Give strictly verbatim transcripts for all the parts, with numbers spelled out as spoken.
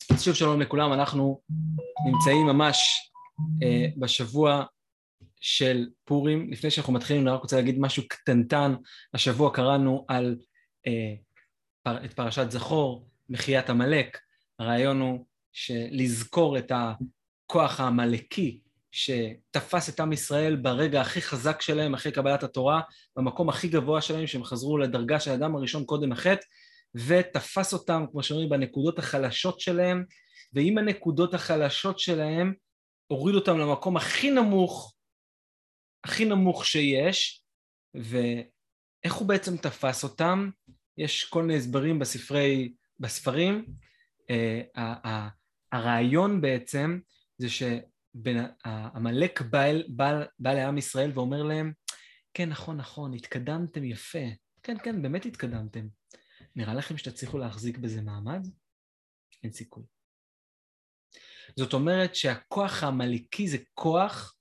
שוב שלום לכולם, אנחנו נמצאים ממש אה, בשבוע של פורים. לפני שאנחנו מתחילים, אני רק רוצה להגיד משהו קטנטן. השבוע קראנו על אה, פר, את פרשת זכור, מחיית עמלק. הרעיון הוא לזכור את הכוח העמלקי שתפס את עם ישראל ברגע הכי חזק שלהם, אחרי קבלת התורה, במקום הכי גבוה שלהם, שהם חזרו לדרגה של האדם הראשון קודם החטא, ותפס אותם, כמו שאומרים, בנקודות החלשות שלהם, ועם הנקודות החלשות שלהם, הוריד אותם למקום הכי נמוך, הכי נמוך שיש, ואיך הוא בעצם תפס אותם? יש כל מיני הסברים בספרי, בספרים. uh, הרעיון בעצם זה שהעמלק בא, בא, בא לעם ישראל ואומר להם, כן, נכון, נכון, התקדמתם יפה. כן, כן, באמת התקדמתם. נראה לכם שתצליחו להחזיק בזה מעמד? אין סיכוי. זאת אומרת שהכוח העמלקי זה כוח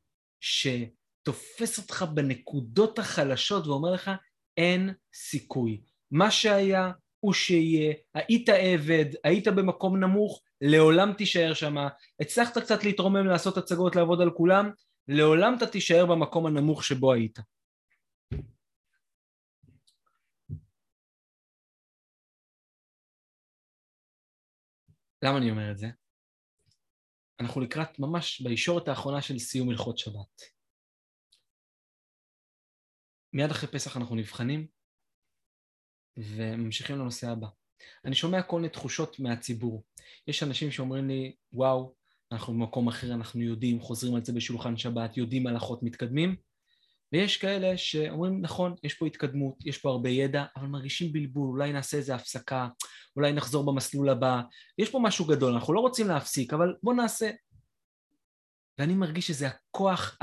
שתופס אותך בנקודות החלשות ואומר לך, אין סיכוי. מה שהיה הוא שיהיה, היית עבד, היית במקום נמוך, לעולם תישאר שם, הצלחת קצת להתרומם, לעשות הצגות, לעבוד על כולם, לעולם אתה תישאר במקום הנמוך שבו היית. למה אני אומר את זה? אנחנו לקראת ממש בישורת האחרונה של סיום הלכות שבת. מיד אחרי פסח אנחנו נבחנים, וממשיכים לנושא הבא. אני שומע כל מיני תחושות מהציבור. יש אנשים שאומרים לי, וואו, אנחנו במקום אחר, אנחנו יודעים, חוזרים על זה בשולחן שבת, יודעים הלכות מתקדמים, ויש כאלה שאומרים, נכון, יש פה התקדמות, יש פה הרבה ידע, אבל מרגישים בלבול, אולי נעשה איזה הפסקה, אולי נחזור במסלול הבא, יש פה משהו גדול, אנחנו לא רוצים להפסיק, אבל בוא נעשה. ואני מרגיש שזה הכוח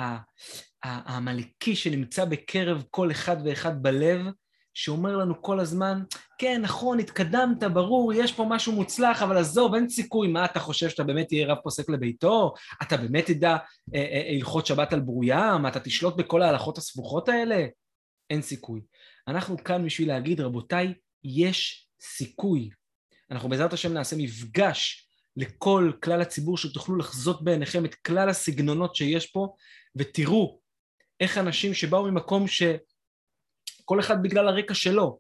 העמלקי שנמצא בקרב כל אחד ואחד בלב, שאומר לנו כל הזמן, כן, נכון, התקדמת, ברור, יש פה משהו מוצלח, אבל עזוב, אין סיכוי, מה אתה חושב שאתה באמת תהיה רב פוסק לביתו? אתה באמת תדע הלכות שבת על ברוים? אתה תשלוט בכל ההלכות הסבוכות האלה? אין סיכוי. אנחנו כאן בשביל להגיד, רבותיי, יש סיכוי. אנחנו בעזרת השם נעשה מפגש לכל כלל הציבור, שתוכלו לחזות בעיניכם את כלל הסגנונות שיש פה, ותראו איך אנשים שבאו ממקום ש... כל אחד בגלל הרקע שלו,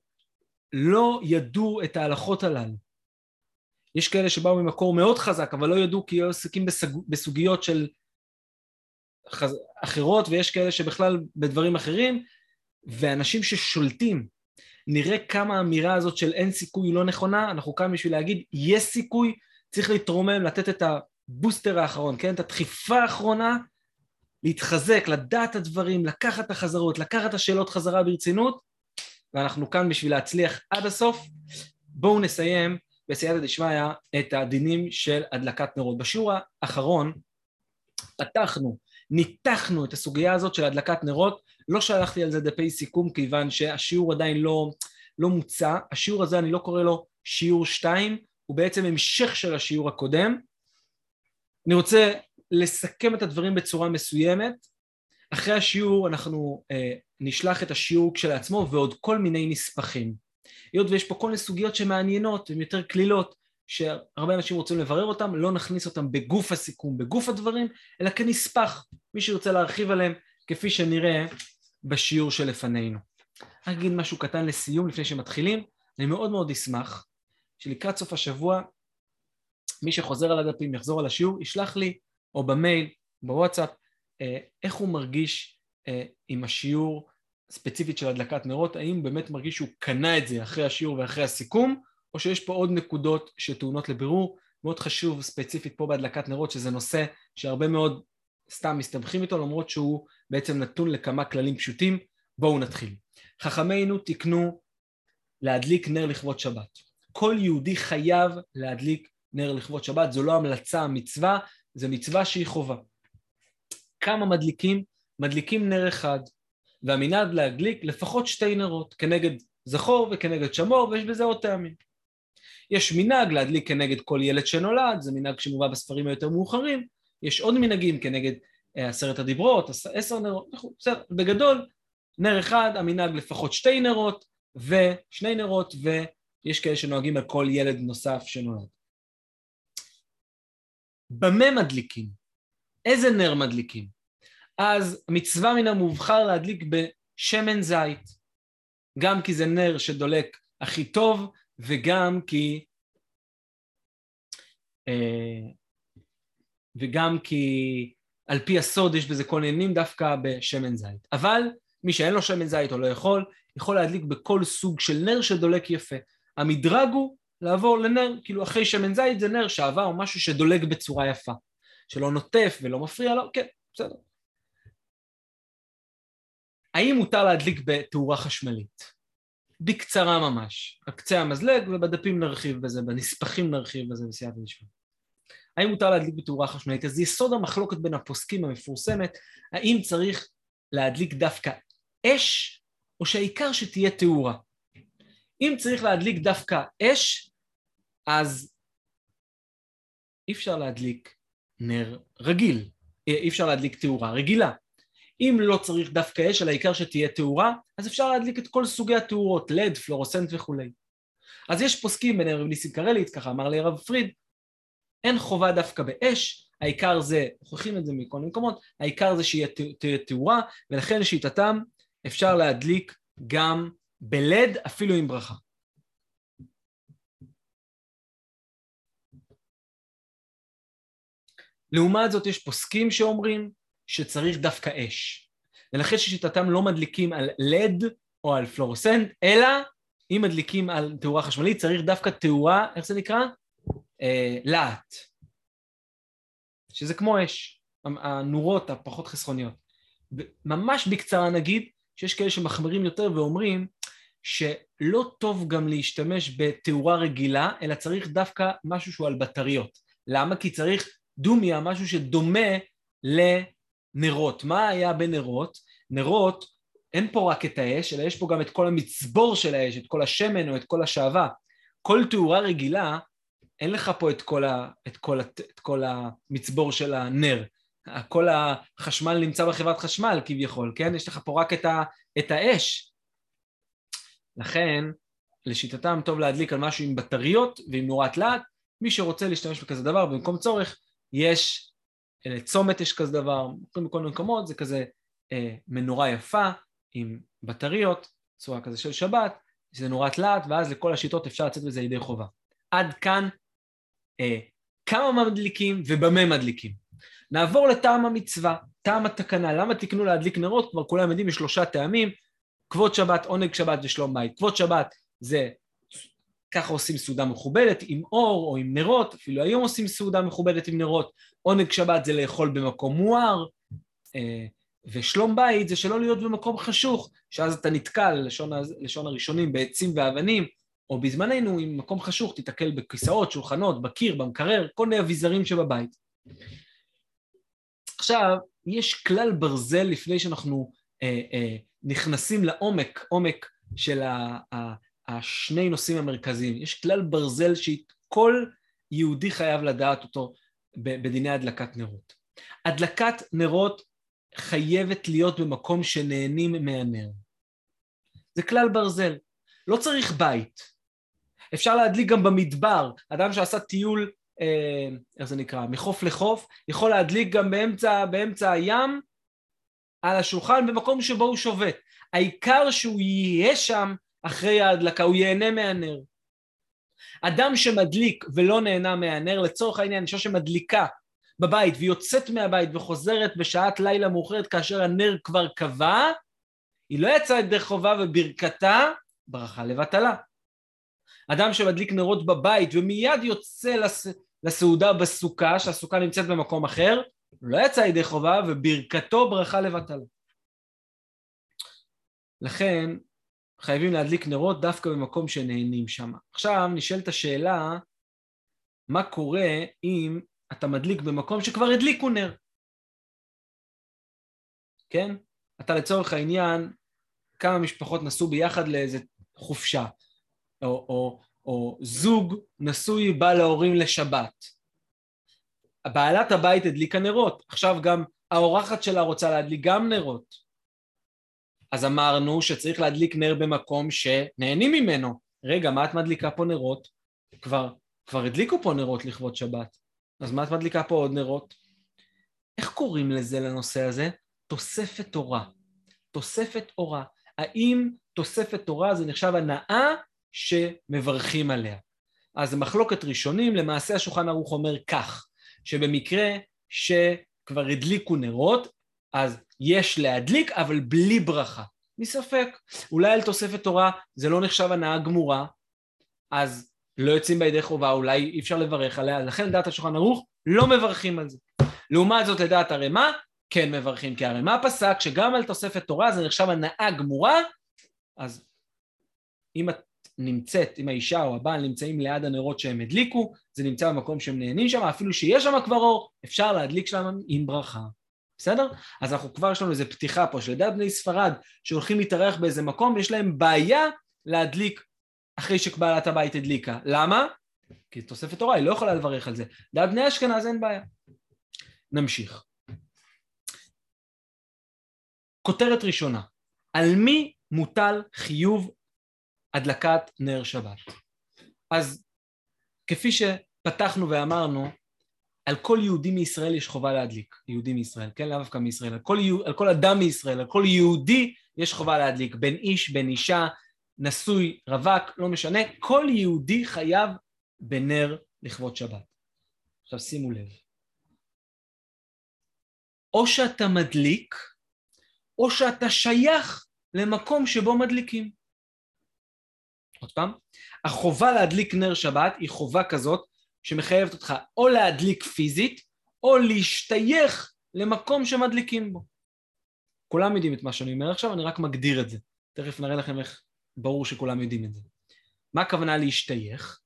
לא ידעו את ההלכות הללו. יש כאלה שבאו ממקור מאוד חזק, אבל לא ידעו כי היו עסקים בסוגיות של חז... אחרות, ויש כאלה שבכלל בדברים אחרים, ואנשים ששולטים, נראה כמה האמירה הזאת של אין סיכוי לא נכונה, אנחנו כאן בשביל להגיד, יש סיכוי, צריך להתרומם, לתת את הבוסטר האחרון, כן? את הדחיפה האחרונה, להתחזק, לדעת את הדברים, לקחת את החזרות, לקחת את השאלות חזרה ברצינות, ואנחנו כאן בשביל להצליח עד הסוף. בואו נסיים בסייעתא דשמיא את הדינים של הדלקת נרות. בשיעור האחרון פתחנו, ניתחנו את הסוגיה הזאת של הדלקת נרות, לא שלחתי על זה דפי סיכום, כיוון שהשיעור עדיין לא, לא מוצא, השיעור הזה אני לא קורא לו שיעור שתיים, הוא בעצם המשך של השיעור הקודם. אני רוצה לסכם את הדברים בצורה מסוימת. אחרי השיעור אנחנו אה, נשלח את השיעור כשלעצמו ועוד כל מיני נספחים. היות ויש פה כל מיני סוגיות שמעניינות, הן יותר כלילות, שהרבה אנשים רוצים לברר אותם, לא נכניס אותם בגוף הסיכום, בגוף הדברים, אלא כנספח, מי שירצה להרחיב עליהם, כפי שנראה בשיעור שלפנינו. אני אגיד משהו קטן לסיום לפני שמתחילים, אני מאוד מאוד אשמח, שלקראת סוף השבוע, מי שחוזר על הדפים, יחזור על השיעור, ישלח לי, או במייל, בוואטסאפ, איך הוא מרגיש עם השיעור ספציפית של הדלקת נרות, האם באמת מרגיש שהוא קנה את זה אחרי השיעור ואחרי הסיכום, או שיש פה עוד נקודות שטעונות לבירור. מאוד חשוב ספציפית פה בהדלקת נרות, שזה נושא שהרבה מאוד סתם מסתבכים איתו, למרות שהוא בעצם נתון לכמה כללים פשוטים. בואו נתחיל. חכמינו תקנו להדליק נר לכבוד שבת. כל יהודי חייב להדליק נר לכבוד שבת, זו לא המלצה, המצווה, זה מצווה שהיא חובה. כמה מדליקים? מדליקים נר אחד, והמנהג להדליק לפחות שתי נרות, כנגד זכור וכנגד שמור, ויש בזה עוד טעמים. יש מנהג להדליק כנגד כל ילד שנולד, זה מנהג שמובא בספרים היותר מאוחרים, יש עוד מנהגים כנגד עשרת הדיברות, עשר נרות, בסדר, בגדול, נר אחד, המנהג לפחות שתי נרות, ושני נרות, ויש כאלה שנוהגים על כל ילד נוסף שנולד. במה מדליקים? איזה נר מדליקים? אז מצווה מן המובחר להדליק בשמן זית, גם כי זה נר שדולק הכי טוב, וגם כי וגם כי על פי הסוד יש בזה כל עניינים דווקא בשמן זית. אבל מי שאין לו שמן זית או לא יכול, יכול להדליק בכל סוג של נר שדולק יפה. המדרג הוא לעבור לנר, כאילו אחרי שמן זית זה נר שעבר או משהו שדולק בצורה יפה, שלא נוטף ולא מפריע לו, כן, בסדר. האם מותר להדליק בתאורה חשמלית? בקצרה ממש, על קצה המזלג, ובדפים נרחיב בזה, בנספחים נרחיב בזה בסייעתא דשמיא. האם מותר להדליק בתאורה חשמלית? אז יסוד המחלוקת בין הפוסקים המפורסמת, האם צריך להדליק דווקא אש, או שהעיקר שתהיה תאורה? אם צריך להדליק דווקא אש, אז אי אפשר להדליק נר רגיל, אי אפשר להדליק תאורה רגילה. אם לא צריך דווקא אש, אלא העיקר שתהיה תאורה, אז אפשר להדליק את כל סוגי התאורות, לד, פלורוסנט וכו'. אז יש פוסקים בין רב ניסים קרליץ, ככה אמר לי רב פריד, אין חובה דווקא באש, העיקר זה, הוכחים את זה מכל מקומות, העיקר זה שיהיה תאורה, ולכן לשיטתם אפשר להדליק גם בלד, אפילו עם ברכה. לעומת זאת יש פוסקים שאומרים שצריך דווקא אש, ולכן ששיטתם לא מדליקים על לד או על פלורוסנט, אלא אם מדליקים על תאורה חשמלית צריך דווקא תאורה, איך זה נקרא? אה, להט, שזה כמו אש, הנורות הפחות חסכוניות. ממש בקצרה נגיד שיש כאלה שמחמרים יותר ואומרים שלא טוב גם להשתמש בתאורה רגילה, אלא צריך דווקא משהו שהוא על בטריות. למה? כי צריך דומיה, משהו שדומה לנרות. מה היה בנרות? נרות, אין פה רק את האש, אלא יש פה גם את כל המצבור של האש, את כל השמן או את כל השעבה. כל תאורה רגילה, אין לך פה את כל, ה, את כל, את כל המצבור של הנר. כל החשמל נמצא בחברת חשמל כביכול, כן? יש לך פה רק את, ה, את האש. לכן, לשיטתם טוב להדליק על משהו עם בטריות ועם נורת להט. מי שרוצה להשתמש בכזה דבר, במקום צורך, יש, צומת יש כזה דבר, בכל מקומות, זה כזה אה, מנורה יפה עם בטריות, צורה כזה של שבת, זה נורת להט, ואז לכל השיטות אפשר לצאת בזה ידי חובה. עד כאן אה, כמה מדליקים ובמה מדליקים. נעבור לטעם המצווה, טעם התקנה. למה תקנו להדליק נרות? כבר כולם יודעים, יש שלושה טעמים, כבוד שבת, עונג שבת ושלום בית. כבוד שבת זה, ככה עושים סעודה מכובדת עם אור או עם נרות, אפילו היום עושים סעודה מכובדת עם נרות. עונג שבת זה לאכול במקום מואר, אה, ושלום בית זה שלא להיות במקום חשוך, שאז אתה נתקל, לשון, לשון הראשונים, בעצים ואבנים, או בזמננו, עם מקום חשוך, תתקל בכיסאות, שולחנות, בקיר, במקרר, כל מיני אביזרים שבבית. עכשיו, יש כלל ברזל לפני שאנחנו אה, אה, נכנסים לעומק, עומק של ה, ה, השני נושאים המרכזיים. יש כלל ברזל שכל יהודי חייב לדעת אותו בדיני הדלקת נרות. הדלקת נרות חייבת להיות במקום שנהנים מהנר. זה כלל ברזל. לא צריך בית. אפשר להדליק גם במדבר. אדם שעשה טיול, אה, איך זה נקרא, מחוף לחוף, יכול להדליק גם באמצע, באמצע הים, על השולחן, במקום שבו הוא שובת. העיקר שהוא יהיה שם אחרי ההדלקה, הוא ייהנה מהנר. אדם שמדליק ולא נהנה מהנר, לצורך העניין, אישה שמדליקה בבית ויוצאת מהבית וחוזרת בשעת לילה מאוחרת כאשר הנר כבר קבע, היא לא יצאה ידי חובה וברכתה, ברכה לבטלה. אדם שמדליק נרות בבית ומיד יוצא לס... לסעודה בסוכה, שהסוכה נמצאת במקום אחר, לא יצא ידי חובה וברכתו ברכה לבטלה. לכן חייבים להדליק נרות דווקא במקום שנהנים שם. עכשיו נשאלת השאלה, מה קורה אם אתה מדליק במקום שכבר הדליקו נר? כן? אתה לצורך העניין, כמה משפחות נסעו ביחד לאיזה חופשה, או, או, או זוג נשוי בא להורים לשבת. בעלת הבית הדליקה נרות, עכשיו גם האורחת שלה רוצה להדליק גם נרות. אז אמרנו שצריך להדליק נר במקום שנהנים ממנו. רגע, מה את מדליקה פה נרות? כבר, כבר הדליקו פה נרות לכבוד שבת. אז מה את מדליקה פה עוד נרות? איך קוראים לזה לנושא הזה? תוספת תורה. תוספת תורה. האם תוספת תורה זה נחשב הנאה שמברכים עליה? אז מחלוקת ראשונים, למעשה השולחן ערוך אומר כך, שבמקרה שכבר הדליקו נרות, אז יש להדליק, אבל בלי ברכה. מספק, אולי על תוספת תורה זה לא נחשב הנאה גמורה, אז לא יוצאים בידי חובה, אולי אי אפשר לברך עליה, לכן לדעת השולחן ערוך לא מברכים על זה. לעומת זאת לדעת הרמ"א, כן מברכים, כי הרמ"א פסק שגם על תוספת תורה זה נחשב הנאה גמורה, אז אם את נמצאת, אם האישה או הבעל נמצאים ליד הנרות שהם הדליקו, זה נמצא במקום שהם נהנים שם, אפילו שיש שם כבר אור, אפשר להדליק שם עם ברכה. בסדר? אז אנחנו כבר יש לנו איזו פתיחה פה, שלדעת בני ספרד שהולכים להתארח באיזה מקום, יש להם בעיה להדליק אחרי שבעלת הבית הדליקה. למה? כי תוספת תורה, היא לא יכולה לברך על זה. דעת בני אשכנז אין בעיה. נמשיך. כותרת ראשונה, על מי מוטל חיוב הדלקת נר שבת? אז כפי שפתחנו ואמרנו, על כל יהודי מישראל יש חובה להדליק, יהודי מישראל, כן, לאו דווקא מישראל, על כל, על כל אדם מישראל, על כל יהודי יש חובה להדליק, בין איש, בין אישה, נשוי, רווק, לא משנה, כל יהודי חייב בנר לכבוד שבת. עכשיו שימו לב, או שאתה מדליק, או שאתה שייך למקום שבו מדליקים. עוד פעם, החובה להדליק נר שבת היא חובה כזאת, שמחייבת אותך או להדליק פיזית, או להשתייך למקום שמדליקים בו. כולם יודעים את מה שאני אומר עכשיו, אני רק מגדיר את זה. תכף נראה לכם איך ברור שכולם יודעים את זה. מה הכוונה להשתייך?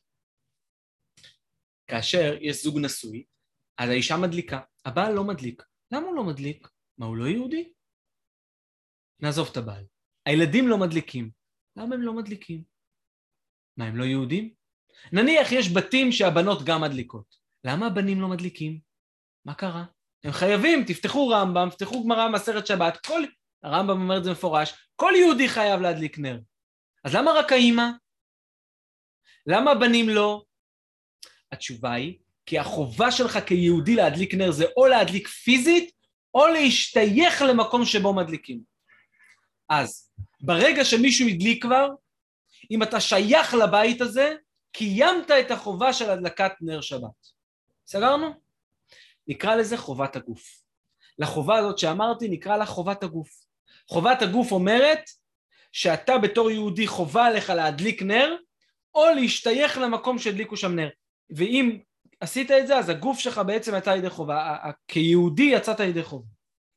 כאשר יש זוג נשוי, אז האישה מדליקה, הבעל לא מדליק. למה הוא לא מדליק? מה, הוא לא יהודי? נעזוב את הבעל. הילדים לא מדליקים. למה הם לא מדליקים? מה, הם לא יהודים? נניח יש בתים שהבנות גם מדליקות. למה הבנים לא מדליקים? מה קרה? הם חייבים, תפתחו רמב"ם, תפתחו גמרא מסכת שבת, כל... הרמב"ם אומר את זה מפורש, כל יהודי חייב להדליק נר. אז למה רק האמא? למה הבנים לא? התשובה היא, כי החובה שלך כיהודי להדליק נר זה או להדליק פיזית, או להשתייך למקום שבו מדליקים. אז ברגע שמישהו הדליק כבר, אם אתה שייך לבית הזה, קיימת את החובה של הדלקת נר שבת. סגרנו? נקרא לזה חובת הגוף. לחובה הזאת שאמרתי נקרא לה חובת הגוף. חובת הגוף אומרת שאתה בתור יהודי חובה לך להדליק נר, או להשתייך למקום שהדליקו שם נר. ואם עשית את זה, אז הגוף שלך בעצם יצא ידי חובה. כיהודי יצאת ידי חובה.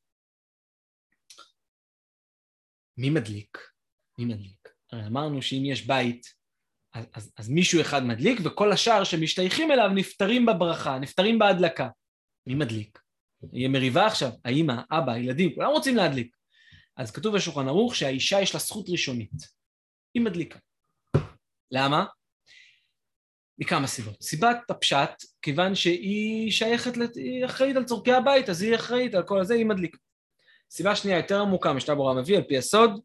מי מדליק? מי מדליק? הרי אמרנו שאם יש בית, אז, אז, אז מישהו אחד מדליק, וכל השאר שמשתייכים אליו נפטרים בברכה, נפטרים בהדלקה. מי מדליק? יהיה מריבה עכשיו, האמא, אבא, ילדים, כולם רוצים להדליק. אז כתוב בשולחן ערוך שהאישה יש לה זכות ראשונית. היא מדליקה. למה? מכמה סיבות. סיבת הפשט, כיוון שהיא שייכת, היא אחראית על צורכי הבית, אז היא אחראית על כל הזה, היא מדליקה. סיבה שנייה יותר עמוקה, משנה ברורה מביא, על פי הסוד,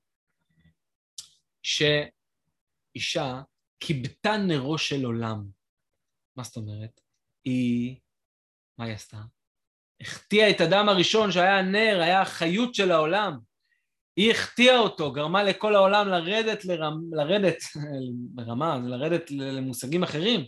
שאישה קיבתה נרו של עולם. מה זאת אומרת? היא, מה היא עשתה? החטיאה את אדם הראשון שהיה הנר, היה החיות של העולם. היא החטיאה אותו, גרמה לכל העולם לרדת, לרמ, לרדת, ברמה, לרדת למושגים אחרים.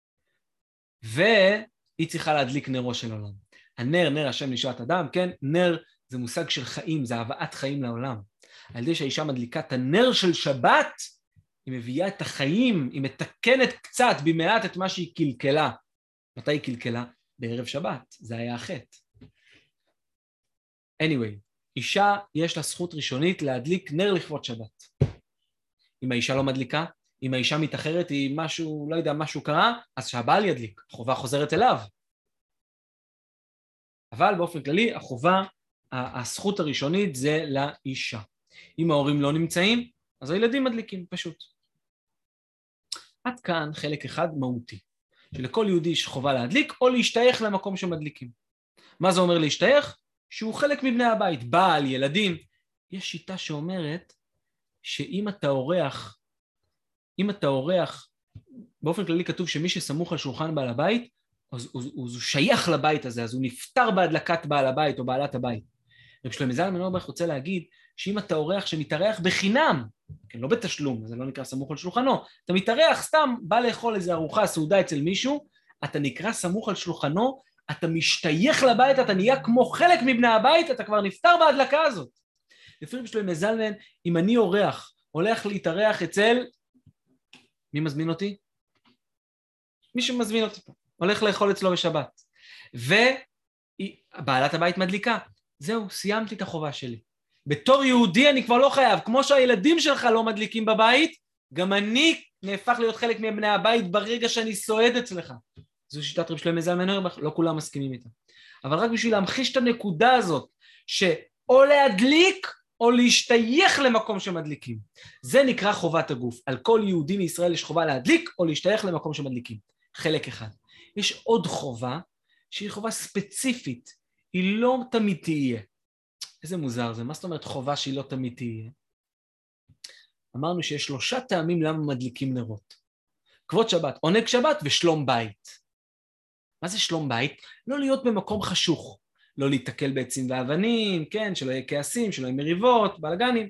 והיא צריכה להדליק נרו של עולם. הנר, נר השם נשמת אדם, כן? נר זה מושג של חיים, זה הבאת חיים לעולם. על ידי שהאישה מדליקה את הנר של שבת, היא מביאה את החיים, היא מתקנת קצת במעט את מה שהיא קלקלה. מתי היא קלקלה? בערב שבת, זה היה החטא. anyway, אישה יש לה זכות ראשונית להדליק נר לכבוד שבת. אם האישה לא מדליקה, אם האישה מתאחרת, היא משהו, לא יודע, משהו קרה, אז שהבעל ידליק, החובה חוזרת אליו. אבל באופן כללי, החובה, הזכות הראשונית זה לאישה. אם ההורים לא נמצאים, אז הילדים מדליקים, פשוט. עד כאן חלק אחד מהותי, שלכל יהודי יש חובה להדליק, או להשתייך למקום שמדליקים. מה זה אומר להשתייך? שהוא חלק מבני הבית, בעל, ילדים. יש שיטה שאומרת, שאם אתה אורח, אם אתה אורח, באופן כללי כתוב שמי שסמוך על שולחן בעל הבית, אז הוא, הוא, הוא שייך לבית הזה, אז הוא נפטר בהדלקת בעל הבית או בעלת הבית. רב שלמה זלמן אוירבך רוצה להגיד שאם אתה אורח שמתארח בחינם, כן, לא בתשלום, זה לא נקרא סמוך על שולחנו, אתה מתארח סתם, בא לאכול איזו ארוחה סעודה אצל מישהו, אתה נקרא סמוך על שולחנו, אתה משתייך לבית, אתה נהיה כמו חלק מבני הבית, אתה כבר נפטר בהדלקה הזאת. לפי רב שלמה זלמן, אם אני אורח, הולך להתארח אצל, מי מזמין אותי? מי שמזמין אותי פה, הולך לאכול אצלו בשבת, ובעלת הבית מדליקה, זהו, סיימתי את החובה שלי. בתור יהודי אני כבר לא חייב, כמו שהילדים שלך לא מדליקים בבית, גם אני נהפך להיות חלק מבני הבית ברגע שאני סועד אצלך. זו שיטת רב שלמה זלמן אוירבך, לא כולם מסכימים איתה. אבל רק בשביל להמחיש את הנקודה הזאת, שאו להדליק או להשתייך למקום שמדליקים. זה נקרא חובת הגוף. על כל יהודי מישראל יש חובה להדליק או להשתייך למקום שמדליקים. חלק אחד. יש עוד חובה שהיא חובה ספציפית, היא לא תמיד תהיה. איזה מוזר זה, מה זאת אומרת חובה שהיא לא תמיד תהיה? אמרנו שיש שלושה טעמים למה מדליקים נרות. כבוד שבת, עונג שבת ושלום בית. מה זה שלום בית? לא להיות במקום חשוך, לא להתקל בעצים ואבנים, כן, שלא יהיה כעסים, שלא יהיה מריבות, בלגנים.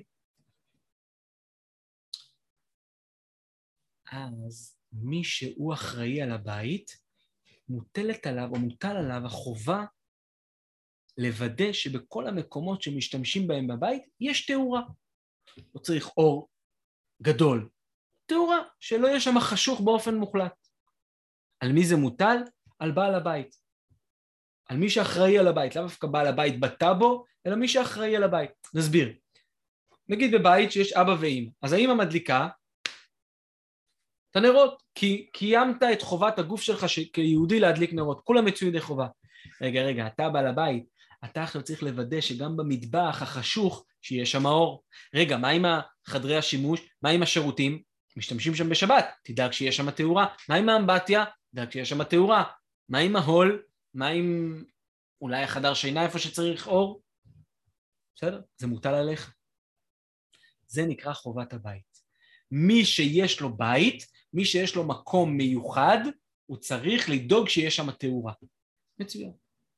אז מי שהוא אחראי על הבית, מוטלת עליו או מוטל עליו החובה לוודא שבכל המקומות שמשתמשים בהם בבית יש תאורה. לא צריך אור גדול, תאורה, שלא יהיה שם חשוך באופן מוחלט. על מי זה מוטל? על בעל הבית. על מי שאחראי על הבית, לא דווקא בעל הבית בטאבו, אלא מי שאחראי על הבית. נסביר. נגיד בבית שיש אבא ואמא, אז האמא מדליקה את הנרות, כי קיימת את חובת הגוף שלך כיהודי להדליק נרות, כולם מצויים ידי חובה. רגע, רגע, אתה בעל הבית, אתה עכשיו צריך לוודא שגם במטבח החשוך שיהיה שם האור. רגע, מה עם חדרי השימוש? מה עם השירותים? משתמשים שם בשבת, תדאג שיהיה שם תאורה. מה עם האמבטיה? תדאג שיהיה שם תאורה. מה עם ההול? מה עם אולי החדר שינה איפה שצריך אור? בסדר? זה מוטל עליך. זה נקרא חובת הבית. מי שיש לו בית, מי שיש לו מקום מיוחד, הוא צריך לדאוג שיש שם תאורה. מצוין.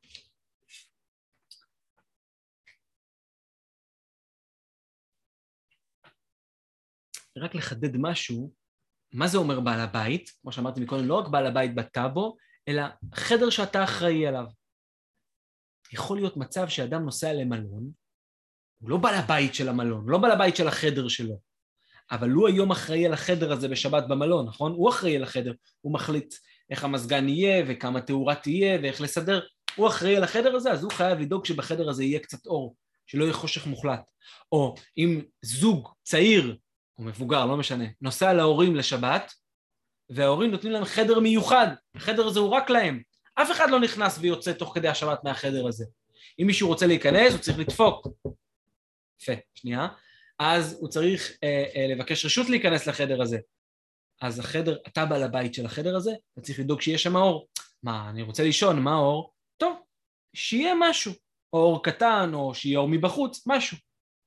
רק לחדד משהו, מה זה אומר בעל הבית? כמו שאמרתי מקודם, לא רק בעל הבית בטאבו, אלא חדר שאתה אחראי עליו. יכול להיות מצב שאדם נוסע למלון, הוא לא בעל הבית של המלון, לא בעל הבית של החדר שלו, אבל הוא היום אחראי על החדר הזה בשבת במלון, נכון? הוא אחראי על החדר, הוא מחליט איך המזגן יהיה וכמה תאורה תהיה ואיך לסדר, הוא אחראי על החדר הזה, אז הוא חייב לדאוג שבחדר הזה יהיה קצת אור, שלא יהיה חושך מוחלט. או אם זוג צעיר או מבוגר, לא משנה, נוסע להורים לשבת, וההורים נותנים להם חדר מיוחד, החדר הזה הוא רק להם, אף אחד לא נכנס ויוצא תוך כדי השבת מהחדר הזה. אם מישהו רוצה להיכנס, הוא צריך לדפוק. יפה, שנייה. אז הוא צריך אה, אה, לבקש רשות להיכנס לחדר הזה. אז החדר, אתה בעל הבית של החדר הזה, אתה צריך לדאוג שיהיה שם אור. מה, אני רוצה לישון, מה אור? טוב, שיהיה משהו, או אור קטן, או שיהיה אור מבחוץ, משהו.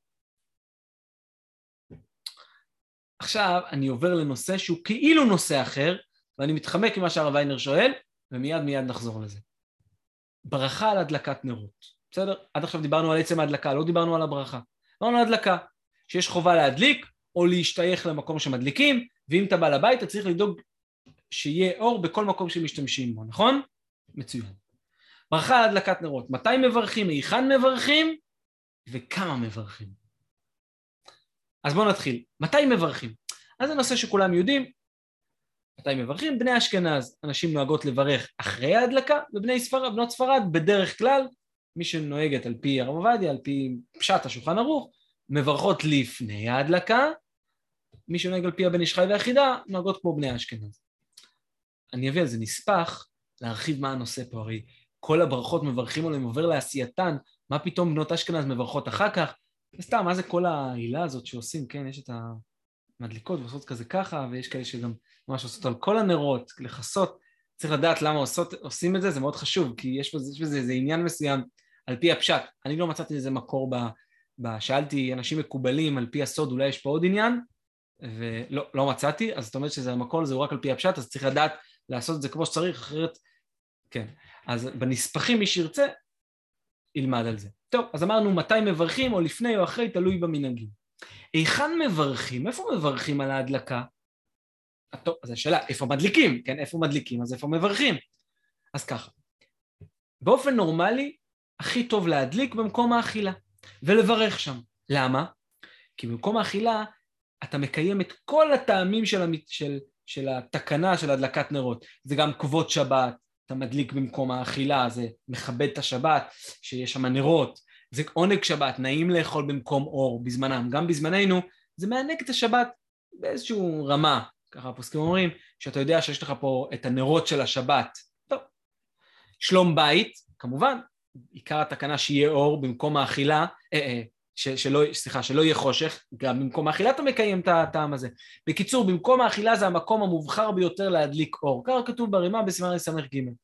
עכשיו אני עובר לנושא שהוא כאילו נושא אחר, ואני מתחמק ממה שהרב ויינר שואל, ומיד מיד נחזור לזה. ברכה על הדלקת נרות. בסדר? עד עכשיו דיברנו על עצם ההדלקה, לא דיברנו על הברכה. דיברנו על הדלקה, שיש חובה להדליק, או להשתייך למקום שמדליקים, ואם אתה בא לבית, אתה צריך לדאוג שיהיה אור בכל מקום שמשתמשים בו, נכון? מצוין. ברכה על הדלקת נרות. מתי מברכים? היכן מברכים? וכמה מברכים? אז בואו נתחיל. מתי מברכים? אז זה נושא שכולם יודעים. מתי מברכים? בני אשכנז, אנשים נוהגות לברך אחרי ההדלקה, ובני ספרד, בנות ספרד, בדרך כלל, מי שנוהגת על פי הרב עובדיה, על פי פשט השולחן ערוך, מברכות לפני ההדלקה, מי שנוהג על פי הבן איש חי והחידה, נוהגות כמו בני אשכנז. אני אביא על זה נספח, להרחיב מה הנושא פה, הרי כל הברכות מברכים עליהם, עובר לעשייתן, מה פתאום בנות אשכנז מברכות אחר כך? סתם, מה זה כל העילה הזאת שעושים, כן, יש את המדליקות ועושות כזה ככה, ויש כאלה שגם ממש עושות על כל הנרות, לחסות, צריך לדעת למה עושות, עושים את זה, זה מאוד חשוב, כי יש בזה, יש בזה איזה עניין מסוים על פי הפשט. אני לא מצאתי איזה מקור ב, ב... שאלתי אנשים מקובלים על פי הסוד, אולי יש פה עוד עניין, ולא לא מצאתי, אז זאת אומרת שזה המקור הזה הוא רק על פי הפשט, אז צריך לדעת לעשות את זה כמו שצריך, אחרת כן, אז בנספחים מי שירצה, ילמד על זה. טוב, אז אמרנו מתי מברכים, או לפני או אחרי, תלוי במנהגים. היכן מברכים? איפה מברכים על ההדלקה? טוב, אז השאלה, איפה מדליקים? כן, איפה מדליקים, אז איפה מברכים? אז ככה, באופן נורמלי, הכי טוב להדליק במקום האכילה, ולברך שם. למה? כי במקום האכילה, אתה מקיים את כל הטעמים של, המת... של, של התקנה של הדלקת נרות. זה גם כבוד שבת, אתה מדליק במקום האכילה, זה מכבד את השבת, שיש שם נרות, זה עונג שבת, נעים לאכול במקום אור בזמנם, גם בזמננו, זה מענג את השבת באיזשהו רמה, ככה הפוסקים אומרים, שאתה יודע שיש לך פה את הנרות של השבת. טוב, שלום בית, כמובן, עיקר התקנה שיהיה אור במקום האכילה, אה, אה, ש, שלא, סליחה, שלא יהיה חושך, גם במקום האכילה אתה מקיים את הטעם הזה. בקיצור, במקום האכילה זה המקום המובחר ביותר להדליק אור. ככה כתוב ברימה בסימן רס"ג.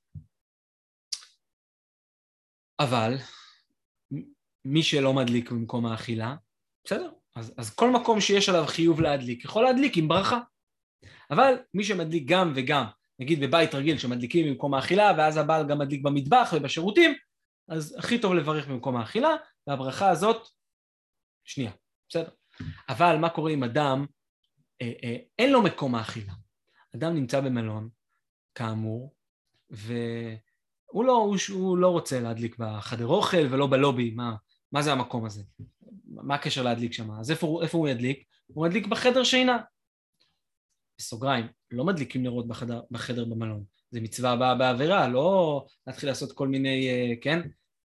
אבל, מי שלא מדליק במקום האכילה, בסדר? אז, אז כל מקום שיש עליו חיוב להדליק, יכול להדליק עם ברכה. אבל מי שמדליק גם וגם, נגיד בבית רגיל שמדליקים במקום האכילה, ואז הבעל גם מדליק במטבח ובשירותים, אז הכי טוב לברך במקום האכילה, והברכה הזאת, שנייה, בסדר? אבל מה קורה אם אדם, אה, אה, אין לו מקום האכילה? אדם נמצא במלון, כאמור, והוא לא, הוא, הוא לא רוצה להדליק בחדר אוכל ולא בלובי, מה, מה זה המקום הזה? מה הקשר להדליק שם? אז איפה, איפה הוא ידליק? הוא מדליק בחדר שינה. בסוגריים, לא מדליקים נרות בחדר, בחדר במלון. זה מצווה הבאה בעבירה, לא להתחיל לעשות כל מיני, כן?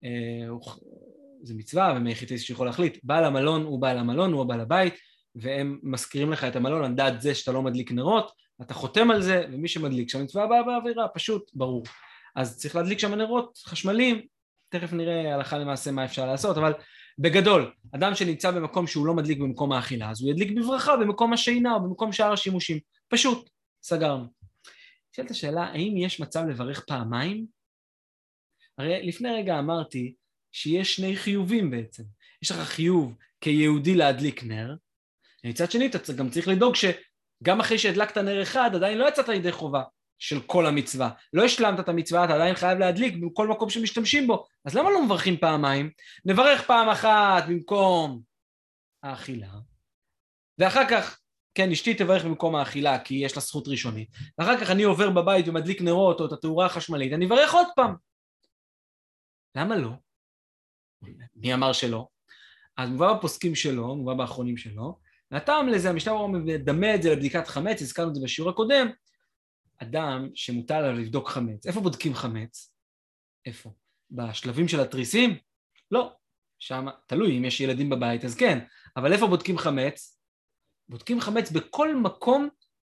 זה מצווה, ומייחיתי שיכול להחליט. בעל המלון הוא בעל המלון, הוא הבעל הבית, והם מזכירים לך את המלון, על דעת זה שאתה לא מדליק נרות, אתה חותם על זה, ומי שמדליק שם מצווה הבאה בעבירה, פשוט, ברור. אז צריך להדליק שם נרות חשמליים, תכף נראה הלכה למעשה מה אפשר לעשות, אבל בגדול, אדם שנמצא במקום שהוא לא מדליק במקום האכילה, אז הוא ידליק בברכה במקום השינה או במקום שאר השימושים. פשוט, סגרנו. שאלת השאלה, האם יש מצב לברך פעמיים? הרי לפני רגע אמרתי שיש שני חיובים בעצם. יש לך חיוב כיהודי להדליק נר, ומצד שני אתה גם צריך לדאוג שגם אחרי שהדלקת נר אחד, עדיין לא יצאת לידי חובה של כל המצווה. לא השלמת את המצווה, אתה עדיין חייב להדליק בכל מקום שמשתמשים בו. אז למה לא מברכים פעמיים? נברך פעם אחת במקום האכילה, ואחר כך, כן, אשתי תברך במקום האכילה, כי יש לה זכות ראשונית, ואחר כך אני עובר בבית ומדליק נרות או את התאורה החשמלית, אני אברך עוד פעם. למה לא? מי אמר שלא? אז מובא בפוסקים שלו, מובא באחרונים שלו, והטעם לזה, המשנה ברורה מדמה את זה לבדיקת חמץ, הזכרנו את זה בשיעור הקודם, אדם שמוטל עליו לבדוק חמץ. איפה בודקים חמץ? איפה? בשלבים של התריסים? לא. שם, תלוי, אם יש ילדים בבית, אז כן. אבל איפה בודקים חמץ? בודקים חמץ בכל מקום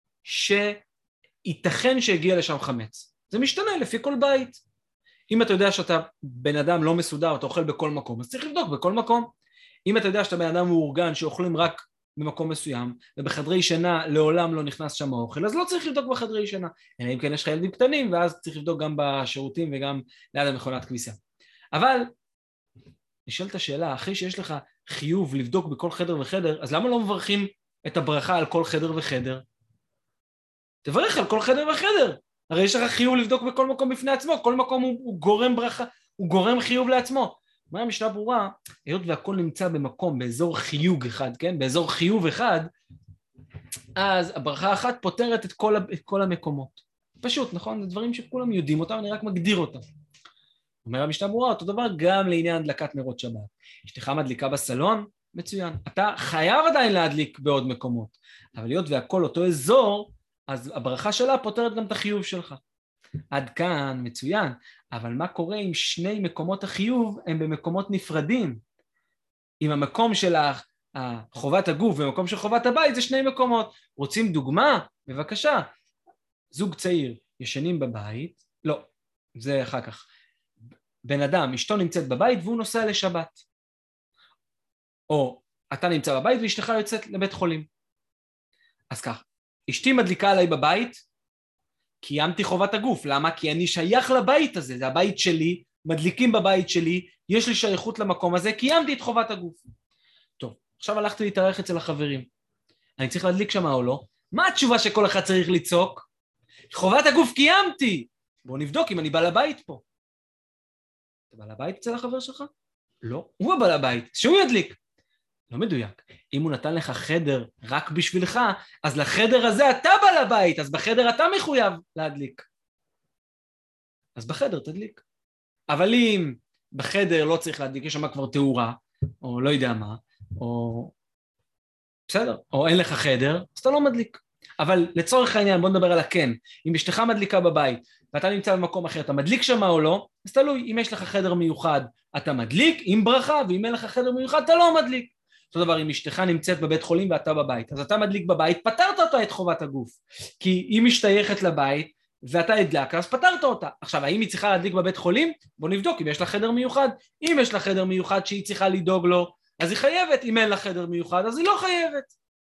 שייתכן שהגיע לשם חמץ. זה משתנה לפי כל בית. אם אתה יודע שאתה בן אדם לא מסודר, אתה אוכל בכל מקום, אז צריך לבדוק בכל מקום. אם אתה יודע שאתה בן אדם מאורגן שאוכלים רק במקום מסוים, ובחדרי שינה לעולם לא נכנס שם האוכל, אז לא צריך לבדוק בחדרי שינה. אלא אם כן יש לך ילדים קטנים, ואז צריך לבדוק גם בשירותים וגם ליד המכונת כביסה. אבל, נשאלת השאלה, אחרי שיש לך חיוב לבדוק בכל חדר וחדר, אז למה לא מברכים את הברכה על כל חדר וחדר? תברך על כל חדר וחדר. הרי יש לך חיוב לבדוק בכל מקום בפני עצמו, כל מקום הוא, הוא גורם ברכה, הוא גורם חיוב לעצמו. מה המשנה ברורה? היות והכל נמצא במקום, באזור חיוג אחד, כן? באזור חיוב אחד, אז הברכה האחת פותרת את כל, את כל המקומות. פשוט, נכון? זה דברים שכולם יודעים אותם, אני רק מגדיר אותם. אומר המשנה ברורה, אותו דבר גם לעניין הדלקת נרות שבת. אשתך מדליקה בסלון? מצוין. אתה חייב עדיין להדליק בעוד מקומות, אבל היות והכל אותו אזור, אז הברכה שלה פותרת גם את החיוב שלך. עד כאן מצוין, אבל מה קורה אם שני מקומות החיוב הם במקומות נפרדים? אם המקום של חובת הגוף ומקום של חובת הבית זה שני מקומות. רוצים דוגמה? בבקשה. זוג צעיר ישנים בבית, לא, זה אחר כך. בן אדם, אשתו נמצאת בבית והוא נוסע לשבת. או אתה נמצא בבית ואשתך יוצאת לבית חולים. אז כך, אשתי מדליקה עליי בבית, קיימתי חובת הגוף. למה? כי אני שייך לבית הזה, זה הבית שלי, מדליקים בבית שלי, יש לי שייכות למקום הזה, קיימתי את חובת הגוף. טוב, עכשיו הלכתי להתארח אצל החברים. אני צריך להדליק שמה או לא? מה התשובה שכל אחד צריך לצעוק? חובת הגוף קיימתי. בוא נבדוק אם אני בעל הבית פה. אתה בעל הבית אצל החבר שלך? לא, הוא הבעל הבית, שהוא ידליק. לא מדויק. אם הוא נתן לך חדר רק בשבילך, אז לחדר הזה אתה בעל הבית, אז בחדר אתה מחויב להדליק. אז בחדר תדליק. אבל אם בחדר לא צריך להדליק, יש שם כבר תאורה, או לא יודע מה, או בסדר, או אין לך חדר, אז אתה לא מדליק. אבל לצורך העניין, בוא נדבר על הכן. אם אשתך מדליקה בבית, ואתה נמצא במקום אחר, אתה מדליק שמה או לא, אז תלוי, אם יש לך חדר מיוחד, אתה מדליק עם ברכה, ואם אין לך חדר מיוחד, אתה לא מדליק. אותו דבר, אם אשתך נמצאת בבית חולים ואתה בבית, אז אתה מדליק בבית, פתרת אותה את חובת הגוף. כי אם משתייכת לבית, ואתה הדלק, אז פתרת אותה. עכשיו, האם היא צריכה להדליק בבית חולים? בוא נבדוק אם יש לה חדר מיוחד. אם יש לה חדר מיוחד שהיא צריכה לדאוג לו, אז היא חייבת. אם אין לה חדר מיוחד, אז היא לא חייבת.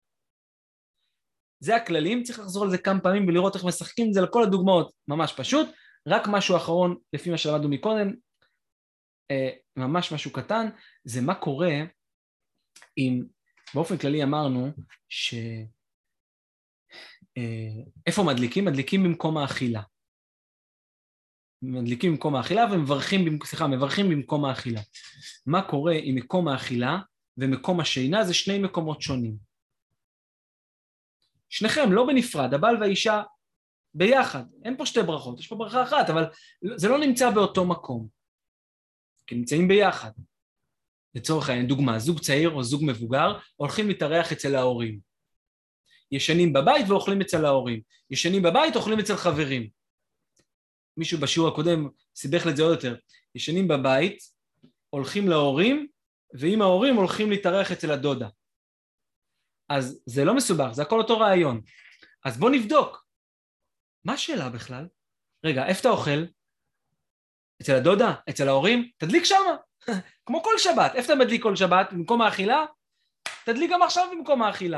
זה הכללים, צריך לחזור על זה כמה פעמים ולראות איך משחקים את זה לכל הדוגמאות. ממש פשוט. רק משהו אחרון, לפי מה שלמדנו מקודם, ממש משהו קטן, זה מה קורה אם, באופן כללי אמרנו, ש... איפה מדליקים? מדליקים במקום האכילה. מדליקים במקום האכילה ומברכים, סליחה, מברכים במקום האכילה. מה קורה עם מקום האכילה ומקום השינה? זה שני מקומות שונים. שניכם, לא בנפרד, הבעל והאישה ביחד. אין פה שתי ברכות, יש פה ברכה אחת, אבל זה לא נמצא באותו מקום. כי נמצאים ביחד. לצורך העניין, דוגמה, זוג צעיר או זוג מבוגר הולכים להתארח אצל ההורים. ישנים בבית ואוכלים אצל ההורים. ישנים בבית, אוכלים אצל חברים. מישהו בשיעור הקודם סיבך לזה עוד יותר. ישנים בבית, הולכים להורים, ועם ההורים הולכים להתארח אצל הדודה. אז זה לא מסובך, זה הכל אותו רעיון. אז בוא נבדוק. מה השאלה בכלל? רגע, איפה אתה אוכל? אצל הדודה? אצל ההורים? תדליק שמה. כמו כל שבת. איפה אתה מדליק כל שבת? במקום האכילה? תדליק גם עכשיו במקום האכילה.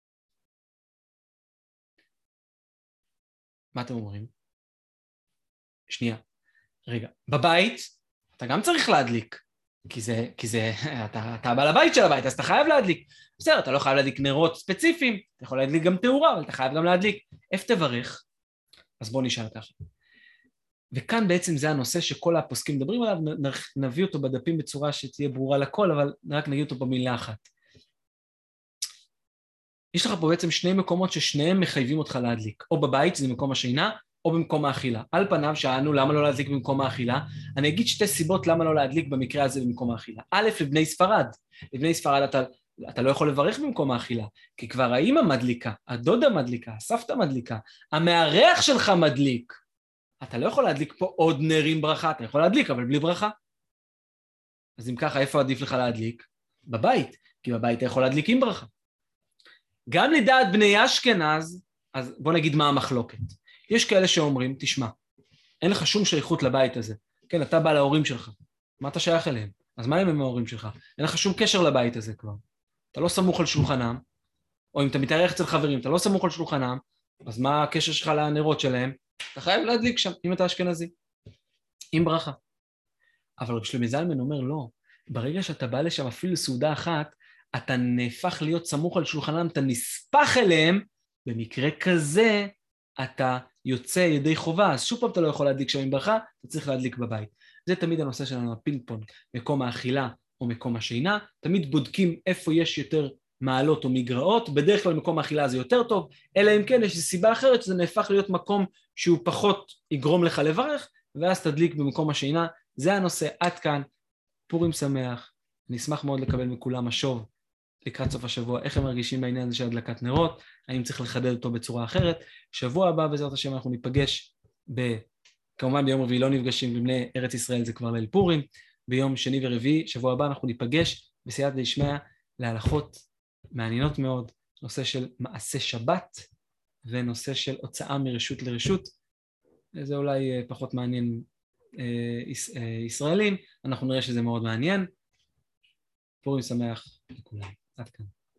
מה אתם אומרים? שנייה. רגע, בבית אתה גם צריך להדליק. כי זה, כי זה, אתה, אתה בעל הבית של הבית, אז אתה חייב להדליק. בסדר, אתה לא חייב להדליק נרות ספציפיים, אתה יכול להדליק גם תאורה, אבל אתה חייב גם להדליק. איפה תברך? אז בוא נשאל ככה. וכאן בעצם זה הנושא שכל הפוסקים מדברים עליו, נביא אותו בדפים בצורה שתהיה ברורה לכל, אבל רק נגיד אותו במילה אחת. יש לך פה בעצם שני מקומות ששניהם מחייבים אותך להדליק, או בבית, זה מקום השינה, או במקום האכילה. על פניו שאלנו למה לא להדליק במקום האכילה, אני אגיד שתי סיבות למה לא להדליק במקרה הזה במקום האכילה. א', לבני ספרד, לבני ספרד אתה, אתה לא יכול לברך במקום האכילה, כי כבר האמא מדליקה, הדודה מדליקה, הסבתא מדליקה, המארח שלך מדליק. אתה לא יכול להדליק פה עוד נרים ברכה, אתה יכול להדליק אבל בלי ברכה. אז אם ככה, איפה עדיף לך להדליק? בבית, כי בבית אתה יכול להדליק עם ברכה. גם לדעת בני אשכנז, אז בוא נגיד מה המחלוקת. יש כאלה שאומרים, תשמע, אין לך שום שייכות לבית הזה. כן, אתה בא להורים שלך. מה אתה שייך אליהם? אז מה הם ההורים שלך? אין לך שום קשר לבית הזה כבר. אתה לא סמוך על שולחנם, או אם אתה מתארח אצל חברים, אתה לא סמוך על שולחנם, אז מה הקשר שלך לנרות שלהם? אתה חייב להדליק שם, אם אתה אשכנזי. עם ברכה. אבל רב שלמה זלמן אומר, לא. ברגע שאתה בא לשם אפילו סעודה אחת, אתה נהפך להיות סמוך על שולחנם, אתה נספח אליהם, במקרה כזה אתה יוצא ידי חובה, אז שוב פעם אתה לא יכול להדליק שם עם ברכה, אתה צריך להדליק בבית. זה תמיד הנושא שלנו, הפינג פונג, מקום האכילה או מקום השינה, תמיד בודקים איפה יש יותר מעלות או מגרעות, בדרך כלל מקום האכילה זה יותר טוב, אלא אם כן יש סיבה אחרת שזה נהפך להיות מקום שהוא פחות יגרום לך לברך, ואז תדליק במקום השינה. זה הנושא, עד כאן, פורים שמח, אני אשמח מאוד לקבל מכולם משוב לקראת סוף השבוע, איך הם מרגישים בעניין הזה של הדלקת נרות, האם צריך לחדד אותו בצורה אחרת. שבוע הבא בעזרת השם אנחנו ניפגש, ב... כמובן ביום רביעי לא נפגשים, בבני ארץ ישראל זה כבר ליל פורים, ביום שני ורביעי, שבוע הבא אנחנו ניפגש בסייעתא דשמיא להלכות מעניינות מאוד, נושא של מעשה שבת, ונושא של הוצאה מרשות לרשות, זה אולי פחות מעניין ישראלים, אנחנו נראה שזה מאוד מעניין. פורים שמח לכולם. עד כאן.